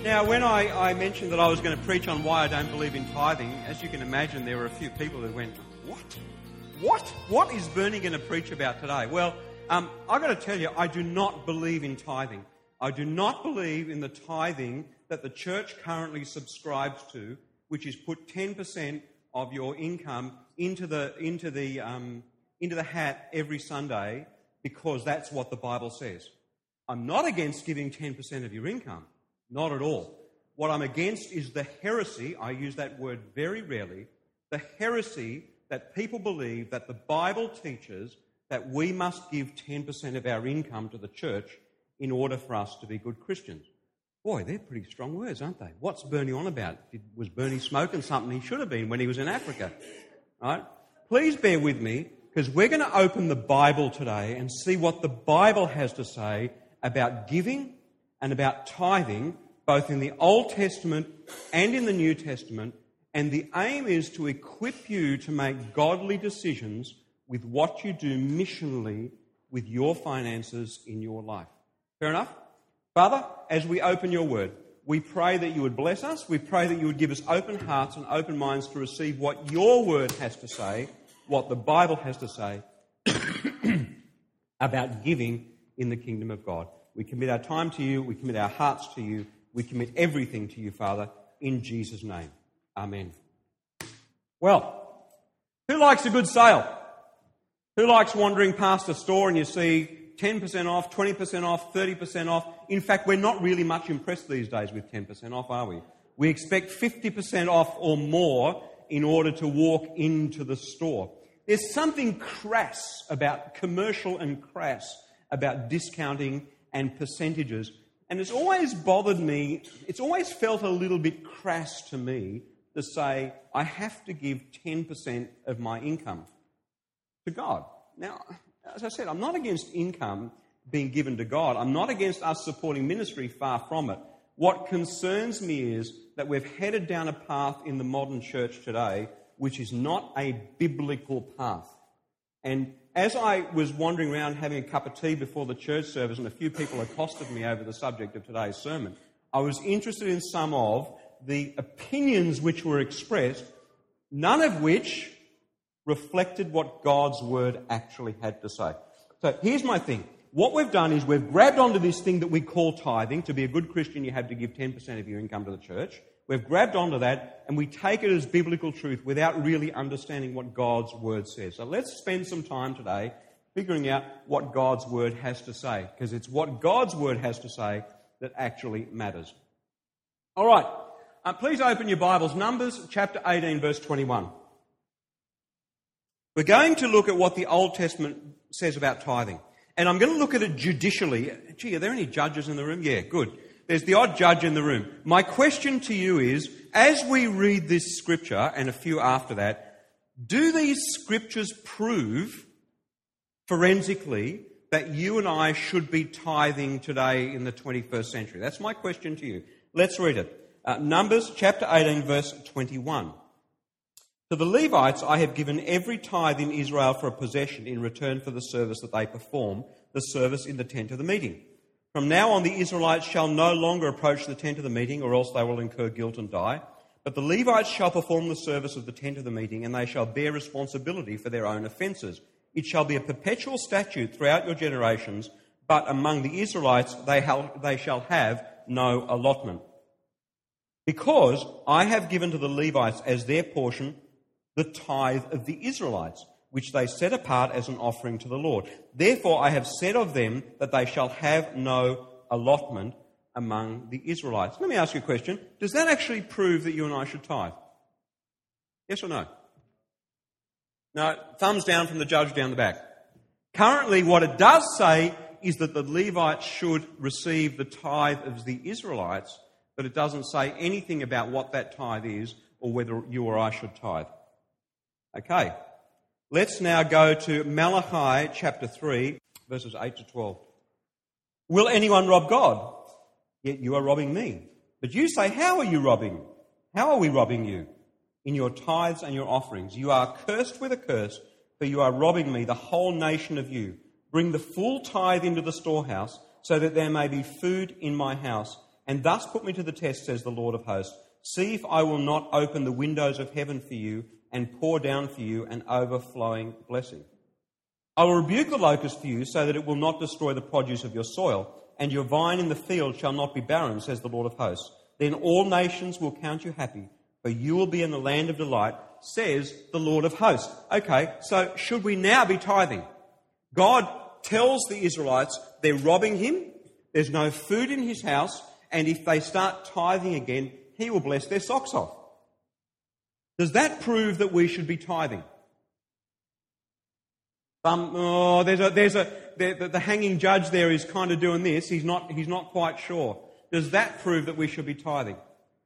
Now, when I mentioned that I was going to preach on why I don't believe in tithing, as you can imagine, there were a few people who went, What? What is Bernie going to preach about today? Well, I've got to tell you, I do not believe in tithing. I do not believe in the tithing that the church currently subscribes to, which is put 10% of your income into the hat every Sunday, because that's what the Bible says. I'm not against giving 10% of your income. Not at all. What I'm against is the heresy, I use that word very rarely, the heresy that people believe that the Bible teaches that we must give 10% of our income to the church in order for us to be good Christians. Boy, they're pretty strong words, aren't they? What's Bernie on about? Was Bernie smoking something he should have been when he was in Africa? Right? Please bear with me, because we're going to open the Bible today and see what the Bible has to say about giving and about tithing, both in the Old Testament and in the New Testament, and the aim is to equip you to make godly decisions with what you do missionally with your finances in your life. Fair enough? Father, as we open your word, we pray that you would bless us. We pray that you would give us open hearts and open minds to receive what your word has to say, what the Bible has to say about giving in the kingdom of God. We commit our time to you. We commit our hearts to you. We commit everything to you, Father, in Jesus' name. Amen. Well, who likes a good sale? Who likes wandering past a store and you see 10% off, 20% off, 30% off? In fact, we're not really much impressed these days with 10% off, are we? We expect 50% off or more in order to walk into the store. There's something crass about commercial and crass about discounting and percentages. And it's always bothered me, it's always felt a little bit crass to me to say, I have to give 10% of my income to God. Now, as I said, I'm not against income being given to God. I'm not against us supporting ministry, far from it. What concerns me is that we've headed down a path in the modern church today which is not a biblical path. And as I was wandering around having a cup of tea before the church service and a few people accosted me over the subject of today's sermon, I was interested in some of the opinions which were expressed, none of which reflected what God's word actually had to say. So here's my thing. What we've done is we've grabbed onto this thing that we call tithing. To be a good Christian, you have to give 10% of your income to the church. We've grabbed onto that and we take it as biblical truth without really understanding what God's word says. So let's spend some time today figuring out what God's word has to say, because it's what God's word has to say that actually matters. All right. Please open your Bibles. Numbers chapter 18, verse 21. We're going to look at what the Old Testament says about tithing. And I'm going to look at it judicially. Gee, are there any judges in the room? Yeah, good. There's the odd judge in the room. My question to you is, as we read this scripture and a few after that, do these scriptures prove forensically that you and I should be tithing today in the 21st century? That's my question to you. Let's read it. Numbers chapter 18, verse 21. To the Levites I have given every tithe in Israel for a possession in return for the service that they perform, the service in the tent of the meeting. From now on the Israelites shall no longer approach the tent of the meeting, or else they will incur guilt and die. But the Levites shall perform the service of the tent of the meeting, and they shall bear responsibility for their own offences. It shall be a perpetual statute throughout your generations, but among the Israelites they shall have no allotment. Because I have given to the Levites as their portion the tithe of the Israelites, which they set apart as an offering to the Lord. Therefore I have said of them that they shall have no allotment among the Israelites. Let me ask you a question. Does that actually prove that you and I should tithe? Yes or no? No, thumbs down from the judge down the back. Currently what it does say is that the Levites should receive the tithe of the Israelites, but it doesn't say anything about what that tithe is or whether you or I should tithe. Okay, let's now go to Malachi chapter 3, verses 8 to 12. Will anyone rob God? Yet you are robbing me. But you say, how are you robbing? How are we robbing you? In your tithes and your offerings. You are cursed with a curse, for you are robbing me, the whole nation of you. Bring the full tithe into the storehouse, so that there may be food in my house. and thus put me to the test, says the Lord of hosts. See if I will not open the windows of heaven for you and pour down for you an overflowing blessing. I will rebuke the locust for you so that it will not destroy the produce of your soil, and your vine in the field shall not be barren, says the Lord of hosts. Then all nations will count you happy, for you will be in the land of delight, says the Lord of hosts. Okay, so should we now be tithing? God tells the Israelites they're robbing him, there's no food in his house, and if they start tithing again, he will bless their socks off. Does that prove that we should be tithing? The hanging judge there is kind of doing this. He's not quite sure. Does that prove that we should be tithing?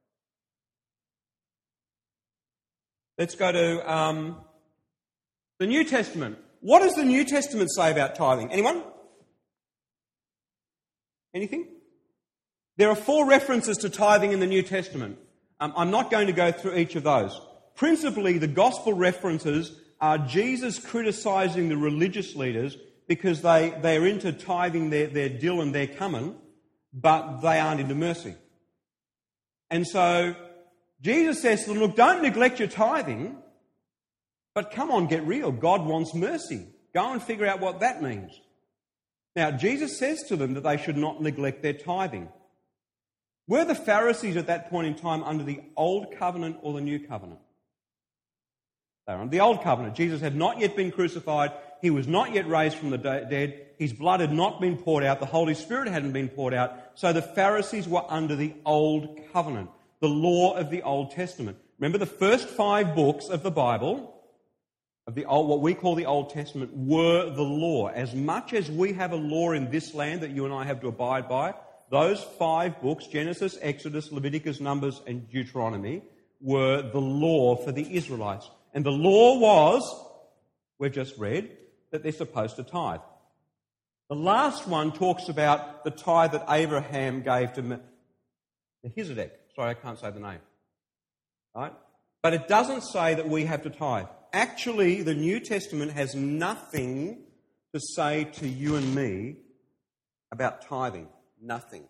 Let's go to the New Testament. What does the New Testament say about tithing? Anyone? Anything? There are 4 references to tithing in the New Testament. I'm not going to go through each of those. Principally, the gospel references are Jesus criticising the religious leaders because they're into tithing their dill and their cumin, but they aren't into mercy. And so Jesus says to them, look, don't neglect your tithing, but come on, get real. God wants mercy. Go and figure out what that means. Now, Jesus says to them that they should not neglect their tithing. Were the Pharisees at that point in time under the Old Covenant or the New Covenant? They were under the Old Covenant. Jesus had not yet been crucified. He was not yet raised from the dead. His blood had not been poured out. The Holy Spirit hadn't been poured out. So the Pharisees were under the Old Covenant, the law of the Old Testament. Remember, the first 5 books of the Bible, of the old, what we call the Old Testament, were the law. As much as we have a law in this land that you and I have to abide by, those 5 books, Genesis, Exodus, Leviticus, Numbers, and Deuteronomy, were the law for the Israelites. And the law was, we've just read, that they're supposed to tithe. The last one talks about the tithe that Abraham gave to Melchizedek. Sorry, I can't say the name. Right? But it doesn't say that we have to tithe. Actually, the New Testament has nothing to say to you and me about tithing. Nothing.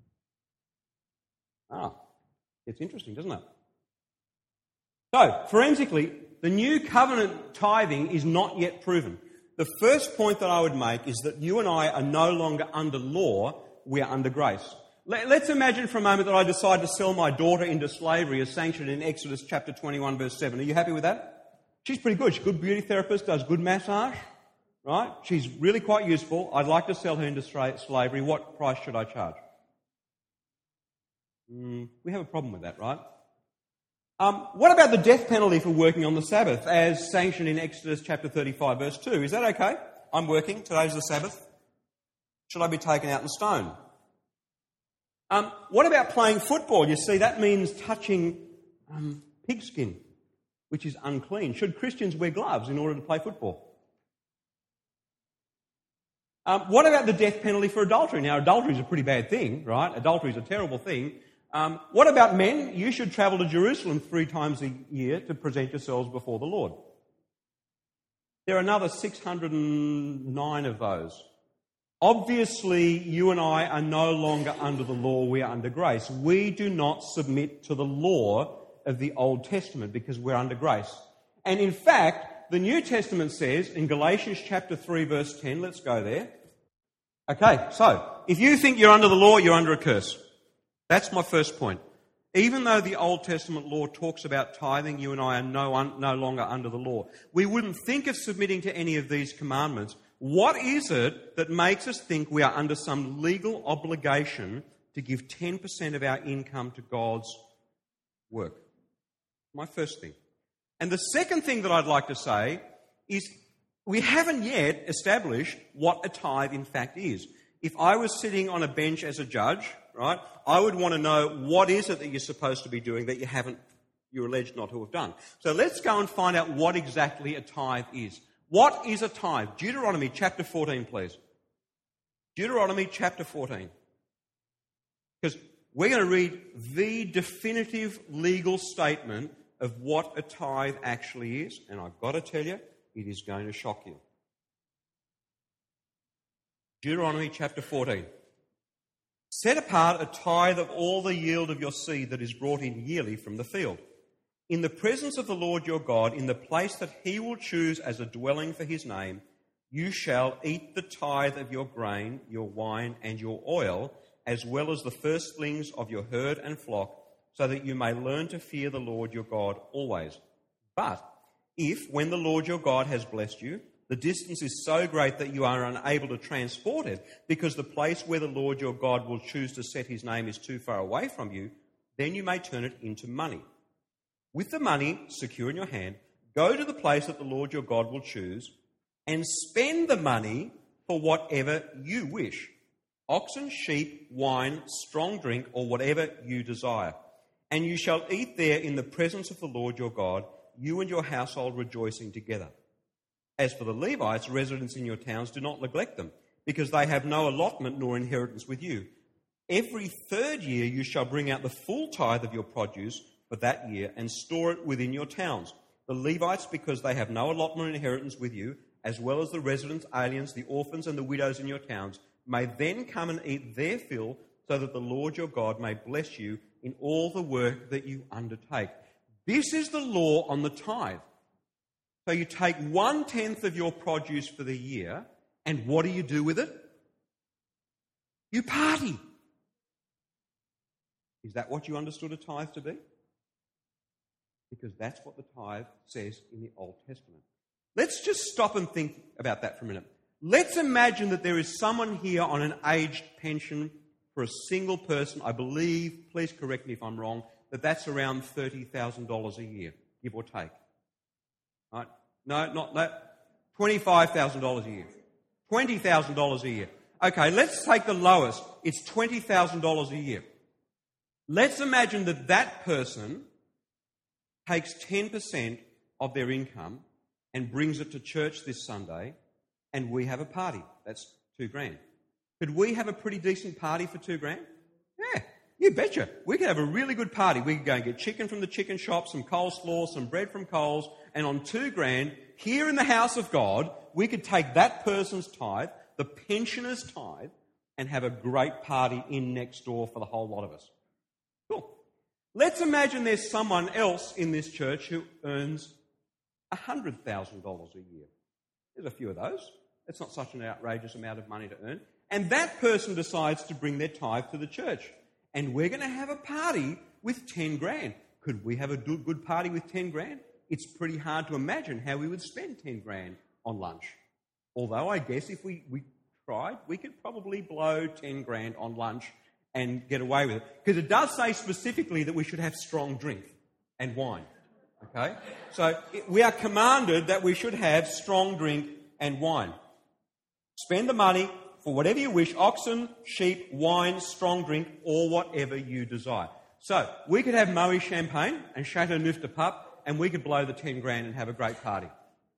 It's interesting, doesn't it? So, forensically, the New Covenant tithing is not yet proven. The first point that I would make is that you and I are no longer under law, we are under grace. Let's imagine for a moment that I decide to sell my daughter into slavery as sanctioned in Exodus chapter 21 verse 7. Are you happy with that? She's pretty good. She's a good beauty therapist, does good massage, right? She's really quite useful. I'd like to sell her into slavery. What price should I charge? We have a problem with that, right? What about the death penalty for working on the Sabbath as sanctioned in Exodus chapter 35 verse 2? Is that okay? I'm working. Today's the Sabbath. Should I be taken out and stoned? What about playing football? You see, that means touching pigskin, which is unclean. Should Christians wear gloves in order to play football? What about the death penalty for adultery? Now, adultery is a pretty bad thing, right? Adultery is a terrible thing. What about men? You should travel to Jerusalem 3 times a year to present yourselves before the Lord. There are another 609 of those. Obviously, you and I are no longer under the law, we are under grace. We do not submit to the law of the Old Testament because we're under grace. And in fact, the New Testament says in Galatians chapter 3 verse 10, let's go there. Okay, so if you think you're under the law, you're under a curse. That's my first point. Even though the Old Testament law talks about tithing, you and I are no longer under the law. We wouldn't think of submitting to any of these commandments. What is it that makes us think we are under some legal obligation to give 10% of our income to God's work? My first thing. And the second thing that I'd like to say is we haven't yet established what a tithe in fact is. If I was sitting on a bench as a judge, right, I would want to know what is it that you're supposed to be doing that you're alleged not to have done. So let's go and find out what exactly a tithe is. What is a tithe? Deuteronomy chapter 14, please. Deuteronomy chapter 14. Because we're going to read the definitive legal statement of what a tithe actually is. And I've got to tell you, it is going to shock you. Deuteronomy chapter 14. Set apart a tithe of all the yield of your seed that is brought in yearly from the field. In the presence of the Lord your God, in the place that he will choose as a dwelling for his name, you shall eat the tithe of your grain, your wine, and your oil, as well as the firstlings of your herd and flock, so that you may learn to fear the Lord your God always. But if, when the Lord your God has blessed you, the distance is so great that you are unable to transport it, because the place where the Lord your God will choose to set his name is too far away from you, then you may turn it into money. With the money secure in your hand, go to the place that the Lord your God will choose, and spend the money for whatever you wish: oxen, sheep, wine, strong drink, or whatever you desire. And you shall eat there in the presence of the Lord your God, you and your household rejoicing together. As for the Levites, residents in your towns, do not neglect them, because they have no allotment nor inheritance with you. Every third year you shall bring out the full tithe of your produce for that year and store it within your towns. The Levites, because they have no allotment or inheritance with you, as well as the residents, aliens, the orphans and the widows in your towns, may then come and eat their fill, so that the Lord your God may bless you in all the work that you undertake. This is the law on the tithe. So you take 1/10 of your produce for the year, and what do you do with it? You party. Is that what you understood a tithe to be? Because that's what the tithe says in the Old Testament. Let's just stop and think about that for a minute. Let's imagine that there is someone here on an aged pension for a single person. I believe, please correct me if I'm wrong, that's around $30,000 a year, give or take. Right? No, not that. $25,000 a year. $20,000 a year. Okay, let's take the lowest. It's $20,000 a year. Let's imagine that that person takes 10% of their income and brings it to church this Sunday, and we have a party. That's $2,000. Could we have a pretty decent party for $2,000? Yeah, you betcha. We could have a really good party. We could go and get chicken from the chicken shop, some coleslaw, some bread from Coles, and on $2,000, here in the house of God, we could take that person's tithe, the pensioner's tithe, and have a great party in next door for the whole lot of us. Cool. Let's imagine there's someone else in this church who earns $100,000 a year. There's a few of those. It's not such an outrageous amount of money to earn. And that person decides to bring their tithe to the church. And we're going to have a party with $10,000. Could we have a good party with $10,000? It's pretty hard to imagine how we would spend $10,000 on lunch. Although I guess if we tried, we could probably blow $10,000 on lunch and get away with it. Because it does say specifically that we should have strong drink and wine. Okay? So we are commanded that we should have strong drink and wine. Spend the money for whatever you wish: oxen, sheep, wine, strong drink, or whatever you desire. So we could have Moët champagne and Chateau Neuf de Pape, and we could blow the $10,000 and have a great party.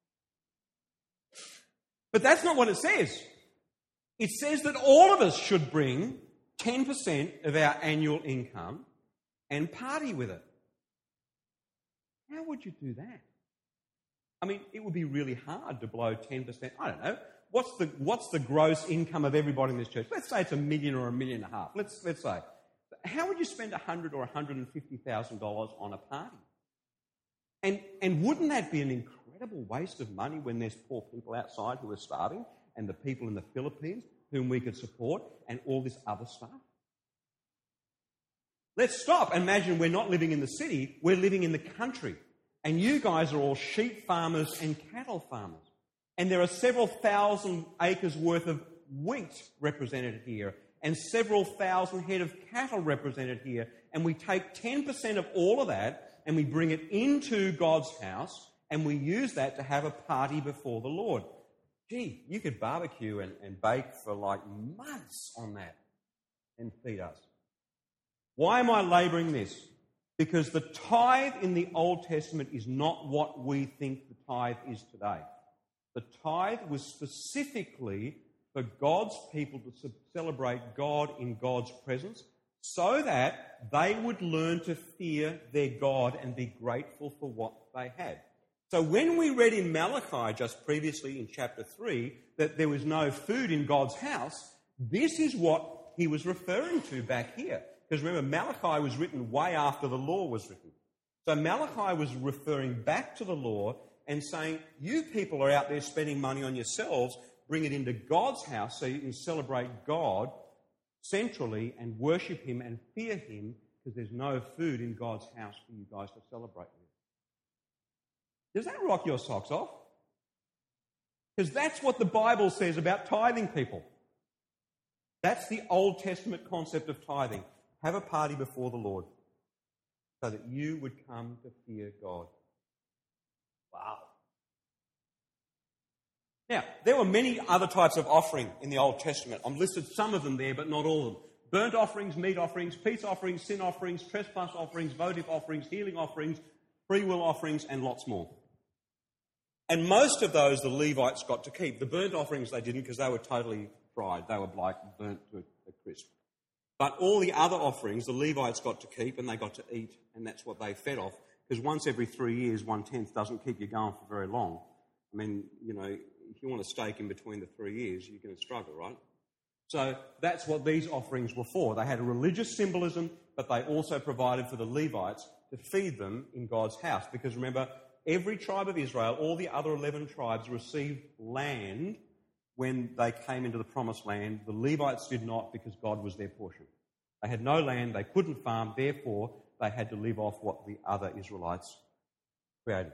But that's not what it says. It says that all of us should bring 10% of our annual income and party with it. How would you do that? I mean, it would be really hard to blow 10%. I don't know. What's the gross income of everybody in this church? Let's say it's $1 million or $1.5 million. Let's say. How would you spend $100,000 or $150,000 on a party? And wouldn't that be an incredible waste of money when there's poor people outside who are starving, and the people in the Philippines whom we could support, and all this other stuff? Let's stop. Imagine we're not living in the city, we're living in the country. And you guys are all sheep farmers and cattle farmers. And there are several thousand acres worth of wheat represented here, and several thousand head of cattle represented here. And we take 10% of all of that and we bring it into God's house, and we use that to have a party before the Lord. Gee, you could barbecue and bake for like months on that and feed us. Why am I labouring this? Because the tithe in the Old Testament is not what we think the tithe is today. The tithe was specifically for God's people to celebrate God in God's presence, so that they would learn to fear their God and be grateful for what they had. So when we read in Malachi just previously in chapter 3 that there was no food in God's house, this is what he was referring to back here. Because remember, Malachi was written way after the law was written. So Malachi was referring back to the law and saying, you people are out there spending money on yourselves, bring it into God's house so you can celebrate God centrally and worship him and fear him, because there's no food in God's house for you guys to celebrate with. Does that rock your socks off? Because that's what the Bible says about tithing, people. That's the Old Testament concept of tithing. Have a party before the Lord so that you would come to fear God. Wow. Now, there were many other types of offering in the Old Testament. I've listed some of them there, but not all of them. Burnt offerings, meat offerings, peace offerings, sin offerings, trespass offerings, votive offerings, healing offerings, free will offerings, and lots more. And most of those the Levites got to keep. The burnt offerings they didn't, because they were totally fried. They were like burnt to a crisp. But all the other offerings the Levites got to keep, and they got to eat, and that's what they fed off. Because once every 3 years, 1/10 doesn't keep you going for very long. I mean, you know, if you want a steak in between the 3 years, you're going to struggle, right? So that's what these offerings were for. They had a religious symbolism, but they also provided for the Levites to feed them in God's house. Because remember, every tribe of Israel, all the other 11 tribes, received land when they came into the promised land. The Levites did not, because God was their portion. They had no land, they couldn't farm, therefore they had to live off what the other Israelites created.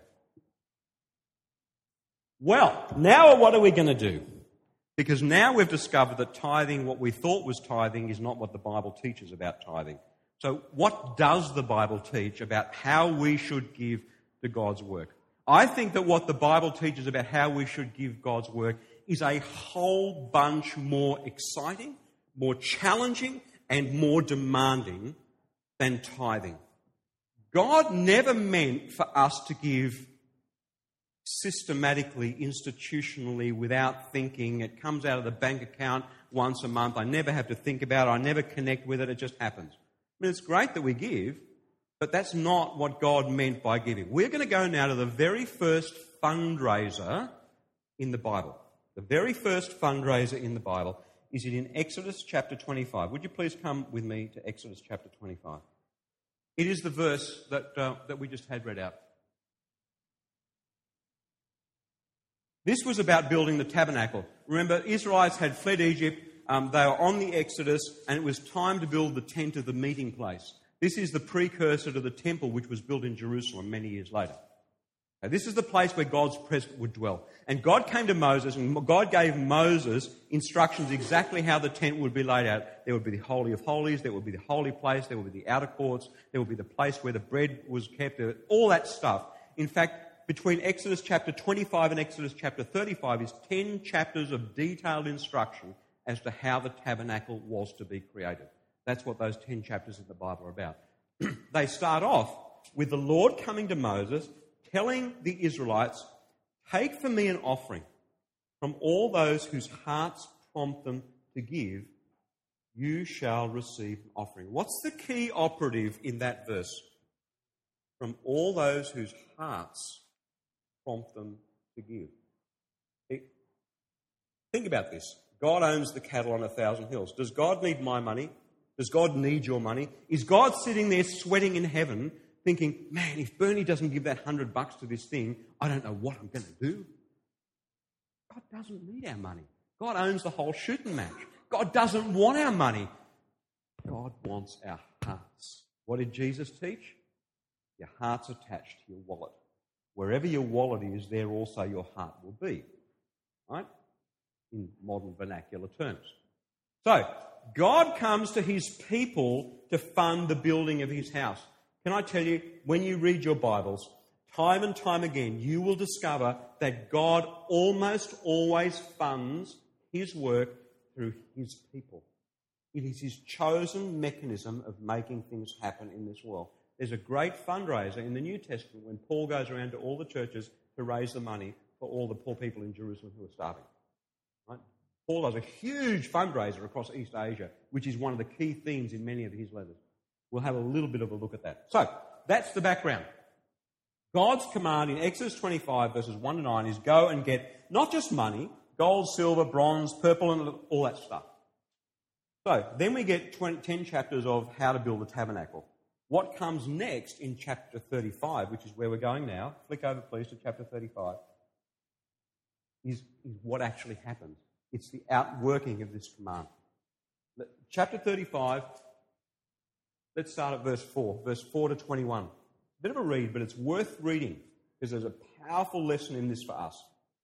Well, now what are we going to do? Because now we've discovered that tithing, what we thought was tithing, is not what the Bible teaches about tithing. So what does the Bible teach about how we should give to God's work? I think that what the Bible teaches about how we should give God's work is a whole bunch more exciting, more challenging, and more demanding than tithing. God never meant for us to give systematically, institutionally, without thinking. It comes out of the bank account once a month. I never have to think about it. I never connect with it. It just happens. I mean, it's great that we give, but that's not what God meant by giving. We're going to go now to the very first fundraiser in the Bible. The very first fundraiser in the Bible is in Exodus chapter 25. Would you please come with me to Exodus chapter 25? It is the verse that we just had read out. This was about building the tabernacle. Remember, Israelites had fled Egypt. They were on the Exodus, and it was time to build the tent of the meeting place. This is the precursor to the temple, which was built in Jerusalem many years later. Now, this is the place where God's presence would dwell. And God came to Moses, and God gave Moses instructions exactly how the tent would be laid out. There would be the Holy of Holies, there would be the holy place, there would be the outer courts, there would be the place where the bread was kept, all that stuff. In fact, between Exodus chapter 25 and Exodus chapter 35 is 10 chapters of detailed instruction as to how the tabernacle was to be created. That's what those 10 chapters of the Bible are about. They start off with the Lord coming to Moses, telling the Israelites, take for me an offering from all those whose hearts prompt them to give, you shall receive an offering. What's the key operative in that verse? From all those whose hearts prompt them to give. Think about this. God owns the cattle on 1,000 hills. Does God need my money? Does God need your money? Is God sitting there sweating in heaven thinking, man, if Bernie doesn't give that $100 to this thing, I don't know what I'm going to do? God doesn't need our money. God owns the whole shooting match. God doesn't want our money. God wants our hearts. What did Jesus teach? Your heart's attached to your wallet. Wherever your wallet is, there also your heart will be. Right? In modern vernacular terms. So, God comes to his people to fund the building of his house. Can I tell you, when you read your Bibles, time and time again, you will discover that God almost always funds his work through his people. It is his chosen mechanism of making things happen in this world. There's a great fundraiser in the New Testament when Paul goes around to all the churches to raise the money for all the poor people in Jerusalem who are starving. Right? Paul does a huge fundraiser across East Asia, which is one of the key themes in many of his letters. We'll have a little bit of a look at that. So, that's the background. God's command in Exodus 25, verses 1 to 9, is go and get not just money, gold, silver, bronze, purple, and all that stuff. So, then we get 10 chapters of how to build a tabernacle. What comes next in chapter 35, which is where we're going now, flick over please to chapter 35, is what actually happens. It's the outworking of this command. Chapter 35, let's start at verse 4 to 21. Bit of a read, but it's worth reading because there's a powerful lesson in this for us.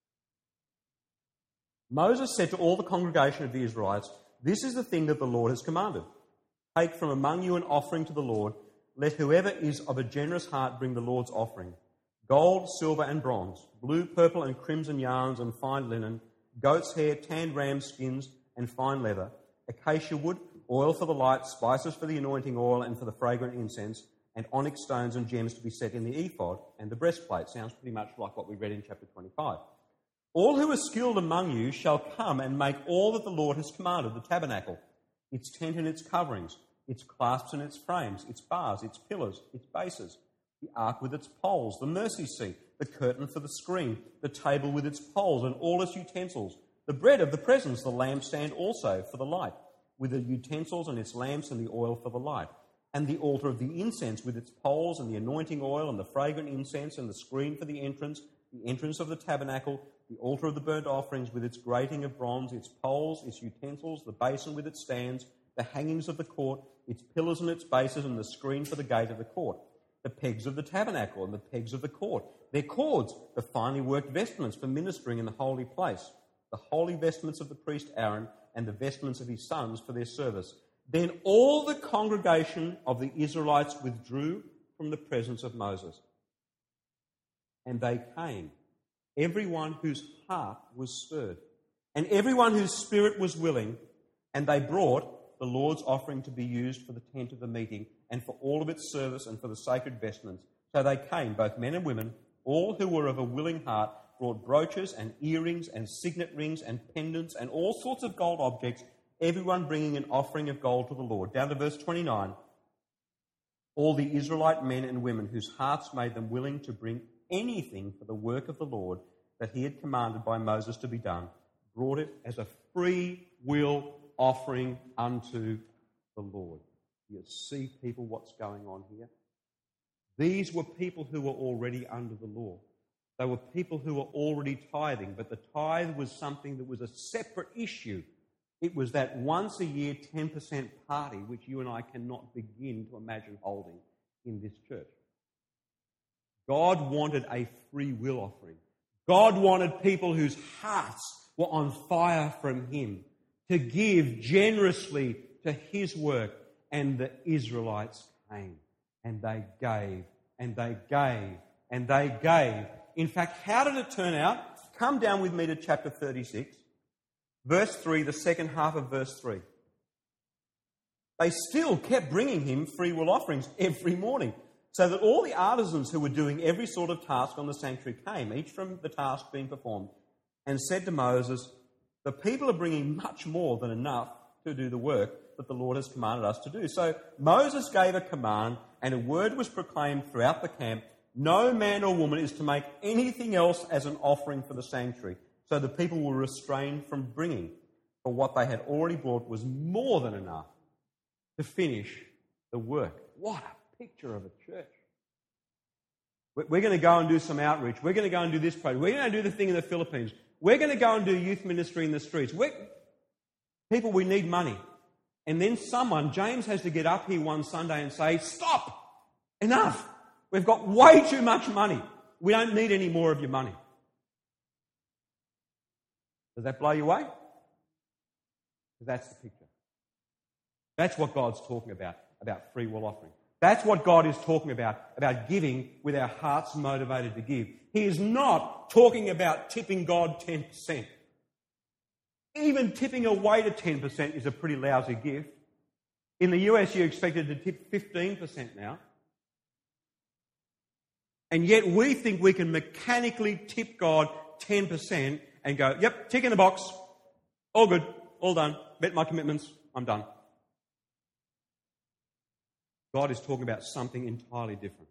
Moses said to all the congregation of the Israelites, "This is the thing that the Lord has commanded. Take from among you an offering to the Lord. Let whoever is of a generous heart bring the Lord's offering. Gold, silver and bronze, blue, purple and crimson yarns and fine linen, goat's hair, tanned ram skins and fine leather, acacia wood, oil for the light, spices for the anointing oil and for the fragrant incense, and onyx stones and gems to be set in the ephod and the breastplate." Sounds pretty much like what we read in chapter 25. "All who are skilled among you shall come and make all that the Lord has commanded, the tabernacle, its tent and its coverings, its clasps and its frames, its bars, its pillars, its bases, the ark with its poles, the mercy seat, the curtain for the screen, the table with its poles and all its utensils, the bread of the presence, the lampstand also for the light, with the utensils and its lamps and the oil for the light, and the altar of the incense with its poles and the anointing oil and the fragrant incense and the screen for the entrance of the tabernacle, the altar of the burnt offerings with its grating of bronze, its poles, its utensils, the basin with its stands, the hangings of the court, its pillars and its bases, and the screen for the gate of the court, the pegs of the tabernacle and the pegs of the court, their cords, the finely worked vestments for ministering in the holy place, the holy vestments of the priest Aaron, and the vestments of his sons for their service." Then all the congregation of the Israelites withdrew from the presence of Moses. And they came, everyone whose heart was stirred, and everyone whose spirit was willing, and they brought the Lord's offering to be used for the tent of the meeting, and for all of its service, and for the sacred vestments. So they came, both men and women, all who were of a willing heart, brought brooches and earrings and signet rings and pendants and all sorts of gold objects, everyone bringing an offering of gold to the Lord. Down to verse 29. All the Israelite men and women whose hearts made them willing to bring anything for the work of the Lord that he had commanded by Moses to be done, brought it as a free will offering unto the Lord. You see, people, what's going on here? These were people who were already under the law. They were people who were already tithing, but the tithe was something that was a separate issue. It was that once a year 10% party, which you and I cannot begin to imagine holding in this church. God wanted a free will offering. God wanted people whose hearts were on fire from him to give generously to his work. And the Israelites came and they gave and they gave and they gave. In fact, how did it turn out? Come down with me to chapter 36, verse 3, the second half of verse 3. They still kept bringing him free will offerings every morning, so that all the artisans who were doing every sort of task on the sanctuary came, each from the task being performed, and said to Moses, "The people are bringing much more than enough to do the work that the Lord has commanded us to do." So Moses gave a command, and a word was proclaimed throughout the camp: no man or woman is to make anything else as an offering for the sanctuary. So the people were restrained from bringing, for what they had already brought was more than enough to finish the work. What a picture of a church. We're going to go and do some outreach. We're going to go and do this project. We're going to do the thing in the Philippines. We're going to go and do youth ministry in the streets. People, we need money. And then James has to get up here one Sunday and say, "Stop! Enough! We've got way too much money. We don't need any more of your money." Does that blow you away? Because that's the picture. That's what God's talking about free will offering. That's what God is talking about giving with our hearts motivated to give. He is not talking about tipping God 10%. Even tipping a waiter 10% is a pretty lousy gift. In the US, you're expected to tip 15% now. And yet we think we can mechanically tip God 10% and go, "Yep, tick in the box. All good, all done. Met my commitments, I'm done." God is talking about something entirely different.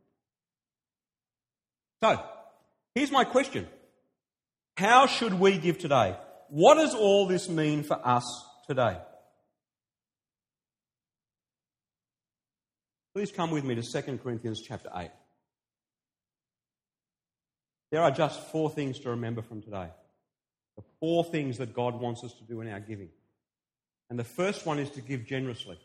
So, here's my question. How should we give today? What does all this mean for us today? Please come with me to 2 Corinthians chapter 8. There are just 4 things to remember from today. The 4 things that God wants us to do in our giving. And the first one is to give generously.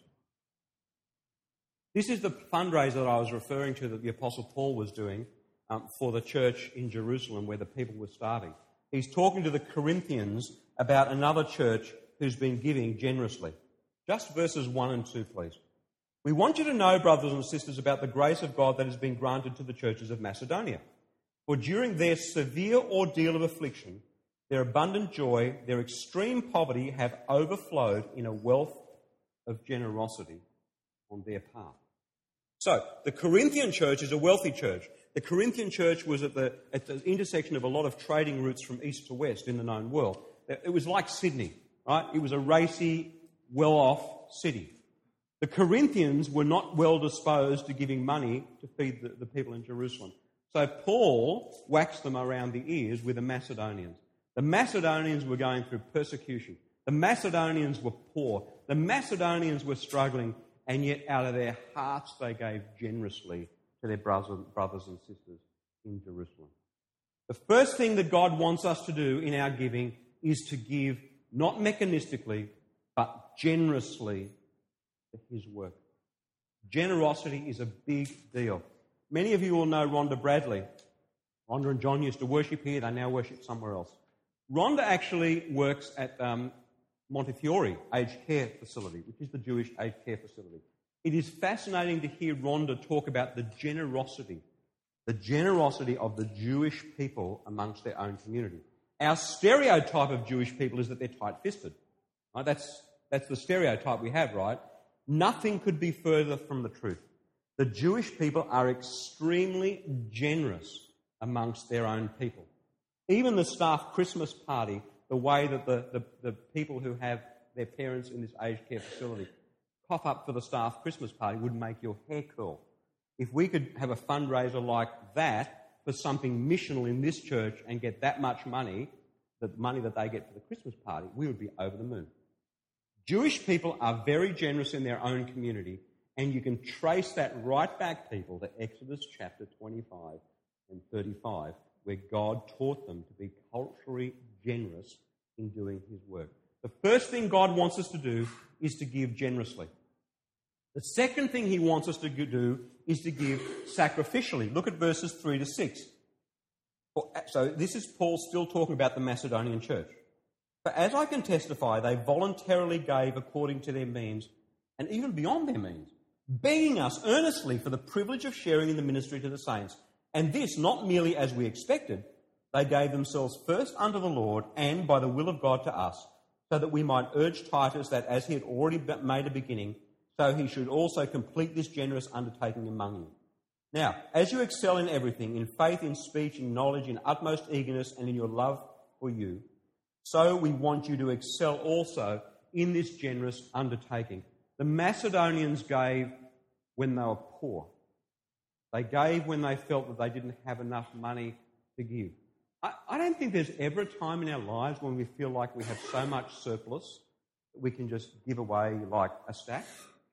This is the fundraiser that I was referring to that the Apostle Paul was doing for the church in Jerusalem where the people were starving. He's talking to the Corinthians about another church who's been giving generously. Just verses 1 and 2, please. We want you to know, brothers and sisters, about the grace of God that has been granted to the churches of Macedonia. For during their severe ordeal of affliction, their abundant joy, their extreme poverty have overflowed in a wealth of generosity on their part. So, the Corinthian church is a wealthy church. The Corinthian church was at the intersection of a lot of trading routes from east to west in the known world. It was like Sydney, right? It was a racy, well-off city. The Corinthians were not well disposed to giving money to feed the people in Jerusalem. So Paul waxed them around the ears with the Macedonians. The Macedonians were going through persecution. The Macedonians were poor. The Macedonians were struggling, and yet out of their hearts they gave generously to their brothers and sisters in Jerusalem. The first thing that God wants us to do in our giving is to give not mechanistically, but generously to His work. Generosity is a big deal. Many of you will know Rhonda Bradley. Rhonda and John used to worship here. They now worship somewhere else. Rhonda actually works at Montefiore Aged Care Facility, which is the Jewish aged care facility. It is fascinating to hear Rhonda talk about the generosity of the Jewish people amongst their own community. Our stereotype of Jewish people is that they're tight-fisted. Right? That's the stereotype we have, right? Nothing could be further from the truth. The Jewish people are extremely generous amongst their own people. Even the staff Christmas party, the way that the people who have their parents in this aged care facility cough up for the staff Christmas party would make your hair curl. If we could have a fundraiser like that for something missional in this church and get that much money, the money that they get for the Christmas party, we would be over the moon. Jewish people are very generous in their own community, and you can trace that right back, people, to Exodus chapter 25 and 35, where God taught them to be culturally generous in doing His work. The first thing God wants us to do is to give generously. The second thing He wants us to do is to give sacrificially. Look at verses 3 to 6. So this is Paul still talking about the Macedonian church. For as I can testify, they voluntarily gave according to their means and even beyond their means, begging us earnestly for the privilege of sharing in the ministry to the saints. And this not merely as we expected, they gave themselves first unto the Lord and by the will of God to us, so that we might urge Titus that as he had already made a beginning, so he should also complete this generous undertaking among you. Now, as you excel in everything, in faith, in speech, in knowledge, in utmost eagerness, and in your love for you, so we want you to excel also in this generous undertaking. The Macedonians gave when they were poor. They gave when they felt that they didn't have enough money to give. I don't think there's ever a time in our lives when we feel like we have so much surplus that we can just give away like a stack.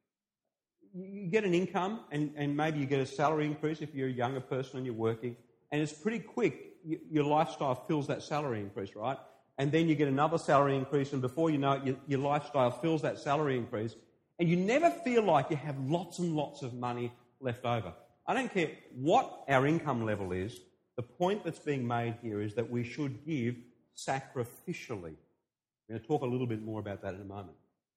You get an income and maybe you get a salary increase if you're a younger person and you're working, and it's pretty quick. Your lifestyle fills that salary increase, right? And then you get another salary increase, and before you know it, your lifestyle fills that salary increase, and you never feel like you have lots and lots of money left over. I don't care what our income level is. The point that's being made here is that we should give sacrificially. We're going to talk a little bit more about that in a moment.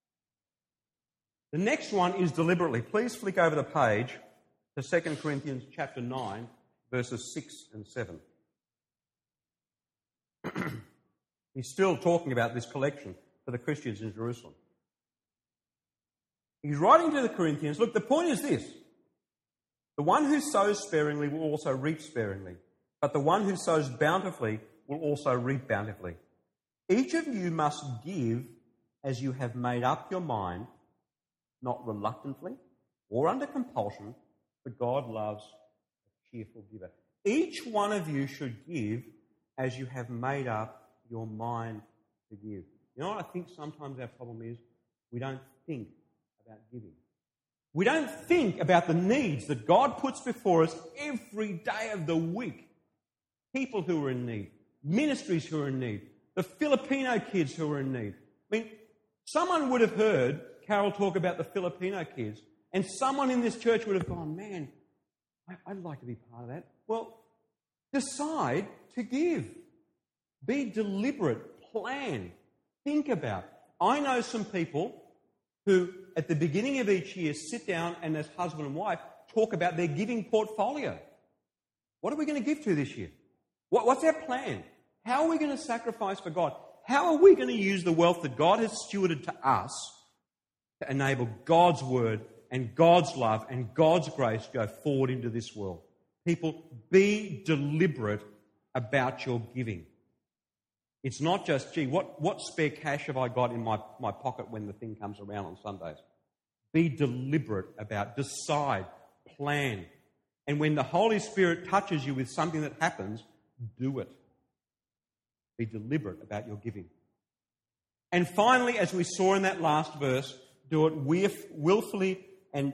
The next one is deliberately. Please flick over the page to 2 Corinthians chapter 9, verses 6 and 7. He's still talking about this collection for the Christians in Jerusalem. He's writing to the Corinthians, look, the point is this. The one who sows sparingly will also reap sparingly, but the one who sows bountifully will also reap bountifully. Each of you must give as you have made up your mind, not reluctantly or under compulsion, for God loves a cheerful giver. Each one of you should give as you have made up your mind to give. You know what I think sometimes our problem is? We don't think about giving. We don't think about the needs that God puts before us every day of the week. People who are in need, ministries who are in need, the Filipino kids who are in need. I mean, someone would have heard Carol talk about the Filipino kids, and someone in this church would have gone, man, I'd like to be part of that. Well, decide to give. Be deliberate, plan, think about. I know some people who, at the beginning of each year, sit down and as husband and wife talk about their giving portfolio. What are we going to give to this year? What's our plan? How are we going to sacrifice for God? How are we going to use the wealth that God has stewarded to us to enable God's word and God's love and God's grace to go forward into this world? People, be deliberate about your giving. It's not just, gee, what spare cash have I got in my pocket when the thing comes around on Sundays? Be deliberate about, decide, plan. And when the Holy Spirit touches you with something that happens, do it. Be deliberate about your giving. And finally, as we saw in that last verse, do it willfully and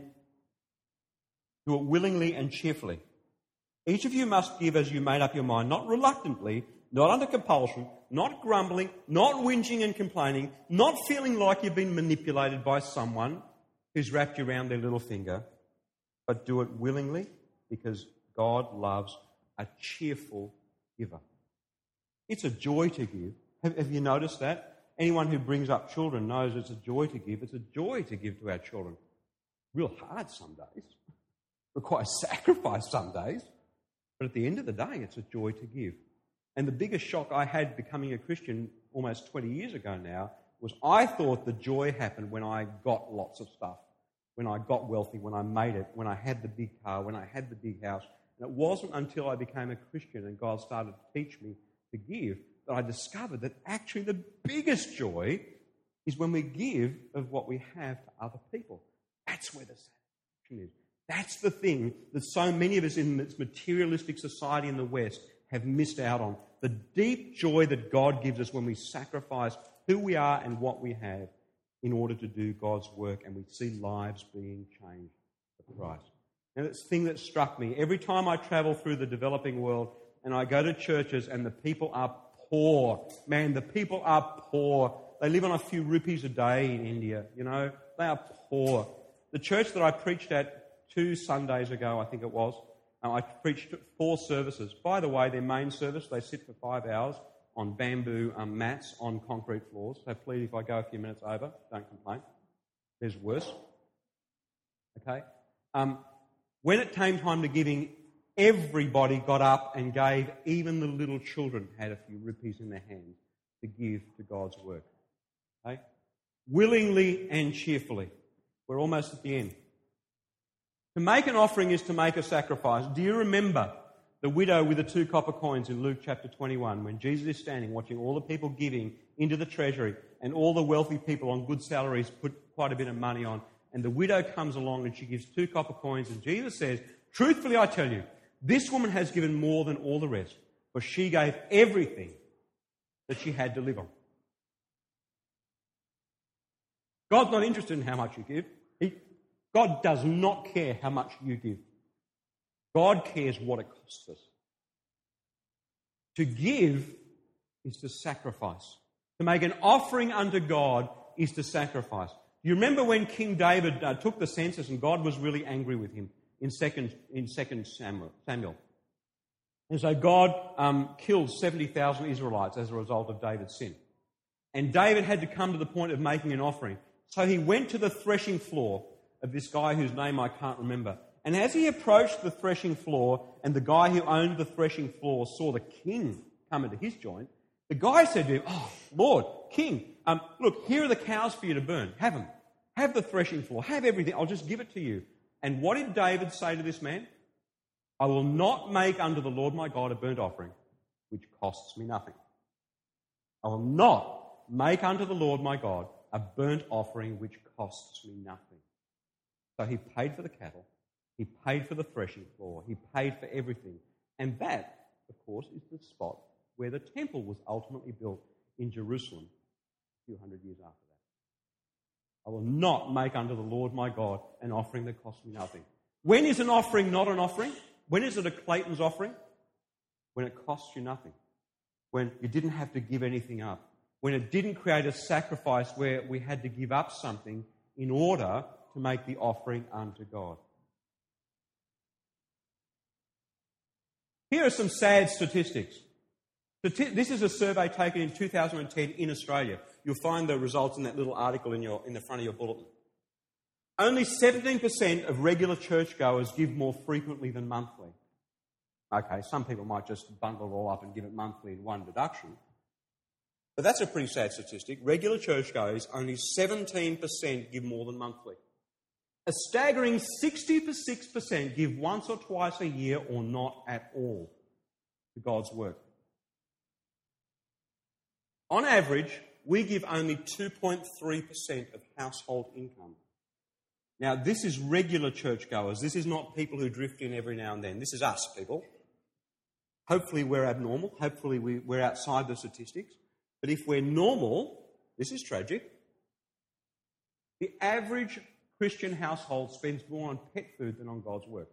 do it willingly and cheerfully. Each of you must give as you made up your mind, not reluctantly, not under compulsion, not grumbling, not whinging and complaining, not feeling like you've been manipulated by someone who's wrapped you around their little finger, but do it willingly because God loves a cheerful giver. It's a joy to give. Have you noticed that? Anyone who brings up children knows it's a joy to give. It's a joy to give to our children. Real hard some days. Requires sacrifice some days. But at the end of the day, it's a joy to give. And the biggest shock I had becoming a Christian almost 20 years ago now was I thought the joy happened when I got lots of stuff, when I got wealthy, when I made it, when I had the big car, when I had the big house. And it wasn't until I became a Christian and God started to teach me to give that I discovered that actually the biggest joy is when we give of what we have to other people. That's where the satisfaction is. That's the thing that so many of us in this materialistic society in the West have missed out on. The deep joy that God gives us when we sacrifice who we are and what we have in order to do God's work, and we see lives being changed for Christ. And it's the thing that struck me. Every time I travel through the developing world and I go to churches and the people are poor. Man, the people are poor. They live on a few rupees a day in India, you know. They are poor. The church that I preached at 2 Sundays ago, I think it was, I preached 4 services. By the way, their main service, they sit for 5 hours on bamboo mats on concrete floors. So please, if I go a few minutes over, don't complain. There's worse. Okay? When it came time to giving, everybody got up and gave. Even the little children had a few rupees in their hands to give to God's work. Okay? Willingly and cheerfully. We're almost at the end. To make an offering is to make a sacrifice. Do you remember the widow with the 2 copper coins in Luke chapter 21 when Jesus is standing watching all the people giving into the treasury and all the wealthy people on good salaries put quite a bit of money on, and the widow comes along and she gives 2 copper coins, and Jesus says, truthfully I tell you, this woman has given more than all the rest, for she gave everything that she had to live on. God's not interested in how much you give. God does not care how much you give. God cares what it costs us. To give is to sacrifice. To make an offering unto God is to sacrifice. You remember when King David took the census and God was really angry with him in 2 Samuel. And so God killed 70,000 Israelites as a result of David's sin. And David had to come to the point of making an offering. So he went to the threshing floor of this guy whose name I can't remember. And as he approached the threshing floor and the guy who owned the threshing floor saw the king come into his joint, the guy said to him, oh, Lord, king, look, here are the cows for you to burn. Have them. Have the threshing floor. Have everything. I'll just give it to you. And what did David say to this man? I will not make unto the Lord my God a burnt offering, which costs me nothing. I will not make unto the Lord my God a burnt offering which costs me nothing. So he paid for the cattle, he paid for the threshing floor, he paid for everything. And that, of course, is the spot where the temple was ultimately built in Jerusalem a few hundred years after I will not make unto the Lord my God an offering that costs me nothing. When is an offering not an offering? When is it a Clayton's offering? When it costs you nothing. When you didn't have to give anything up. When it didn't create a sacrifice where we had to give up something in order to make the offering unto God. Here are some sad statistics. This is a survey taken in 2010 in Australia. You'll find the results in that little article in the front of your bulletin. Only 17% of regular churchgoers give more frequently than monthly. Okay, some people might just bundle it all up and give it monthly in one deduction. But that's a pretty sad statistic. Regular churchgoers, only 17% give more than monthly. A staggering 66% give once or twice a year or not at all to God's work. On average, we give only 2.3% of household income. Now, this is regular churchgoers. This is not people who drift in every now and then. This is us, people. Hopefully we're abnormal. Hopefully we're outside the statistics. But if we're normal, this is tragic. The average Christian household spends more on pet food than on God's work.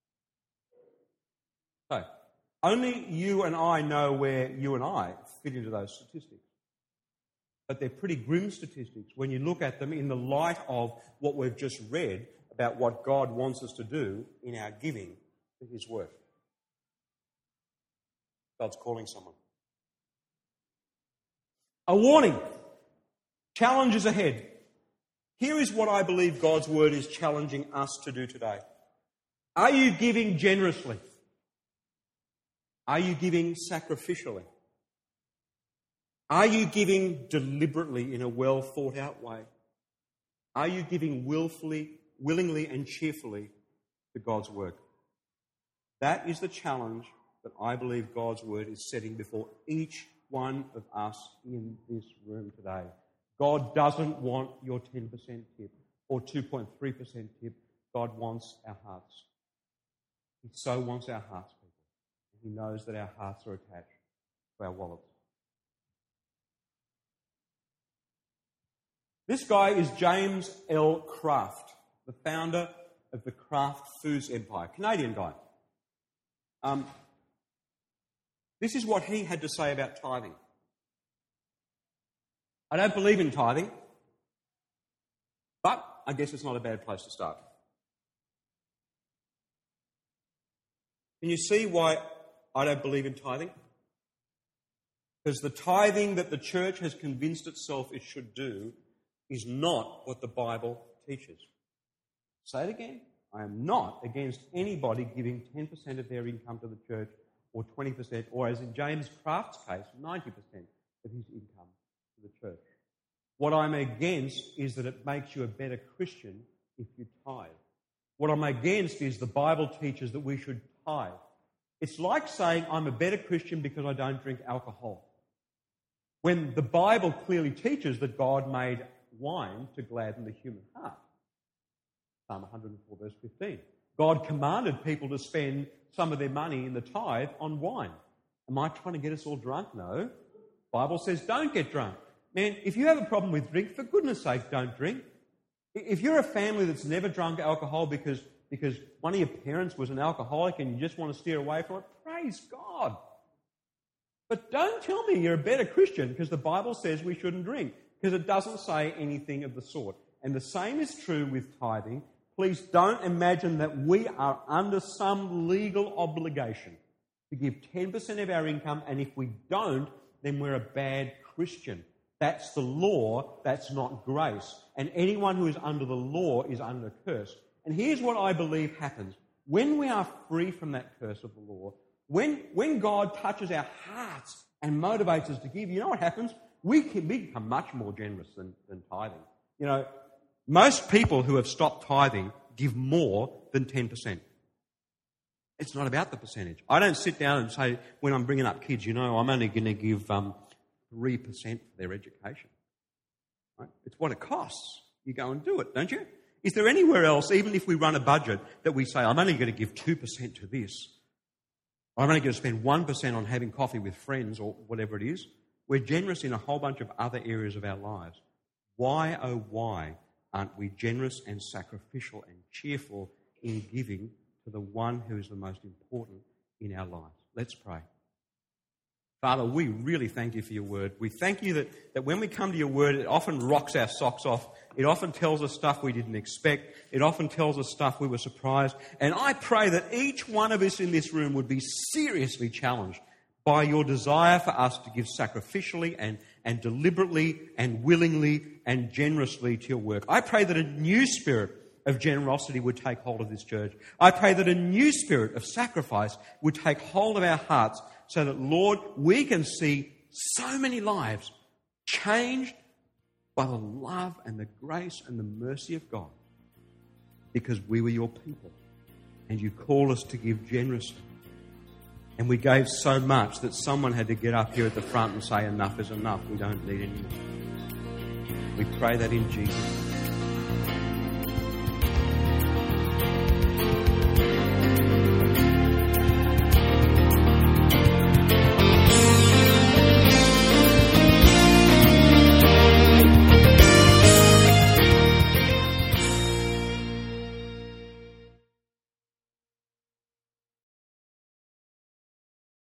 So, only you and I know where you and I fit into those statistics. But they're pretty grim statistics when you look at them in the light of what we've just read about what God wants us to do in our giving to His work. God's calling someone. A warning. Challenges ahead. Here is what I believe God's Word is challenging us to do today. Are you giving generously? Are you giving sacrificially? Are you giving deliberately in a well thought out way? Are you giving willingly and cheerfully to God's work? That is the challenge that I believe God's Word is setting before each one of us in this room today. God doesn't want your 10% tip or 2.3% tip. God wants our hearts. He so wants our hearts, people. He knows that our hearts are attached to our wallets. This guy is James L. Kraft, the founder of the Kraft Foods empire, Canadian guy. This is what he had to say about tithing. I don't believe in tithing, but I guess it's not a bad place to start. Can you see why I don't believe in tithing? Because the tithing that the church has convinced itself it should do is not what the Bible teaches. Say it again. I am not against anybody giving 10% of their income to the church or 20%, or as in James Kraft's case, 90% of his income to the church. What I'm against is that it makes you a better Christian if you tithe. What I'm against is the Bible teaches that we should tithe. It's like saying I'm a better Christian because I don't drink alcohol, when the Bible clearly teaches that God made wine to gladden the human heart. Psalm 104 verse 15. God commanded people to spend some of their money in the tithe on wine. Am I trying to get us all drunk? No. The Bible says don't get drunk. Man, if you have a problem with drink, for goodness sake, don't drink. If you're a family that's never drunk alcohol because one of your parents was an alcoholic and you just want to steer away from it, praise God. But don't tell me you're a better Christian because the Bible says we shouldn't drink, because it doesn't say anything of the sort. And the same is true with tithing. Please don't imagine that we are under some legal obligation to give 10% of our income, and if we don't, then we're a bad Christian. That's the law, that's not grace. And anyone who is under the law is under curse. And here's what I believe happens. When we are free from that curse of the law, when God touches our hearts and motivates us to give, you know what happens? We become much more generous than tithing. You know, most people who have stopped tithing give more than 10%. It's not about the percentage. I don't sit down and say, when I'm bringing up kids, you know, I'm only going to give 3% for their education. Right? It's what it costs. You go and do it, don't you? Is there anywhere else, even if we run a budget, that we say, I'm only going to give 2% to this? I'm only going to spend 1% on having coffee with friends or whatever it is? We're generous in a whole bunch of other areas of our lives. Why, oh why, aren't we generous and sacrificial and cheerful in giving to the one who is the most important in our lives? Let's pray. Father, we really thank you for your word. We thank you that when we come to your word, it often rocks our socks off. It often tells us stuff we didn't expect. It often tells us stuff we were surprised. And I pray that each one of us in this room would be seriously challenged by your desire for us to give sacrificially and deliberately and willingly and generously to your work. I pray that a new spirit of generosity would take hold of this church. I pray that a new spirit of sacrifice would take hold of our hearts so that, Lord, we can see so many lives changed by the love and the grace and the mercy of God because we were your people and you called us to give generously. And we gave so much that someone had to get up here at the front and say, enough is enough. We don't need any more. We pray that in Jesus' name.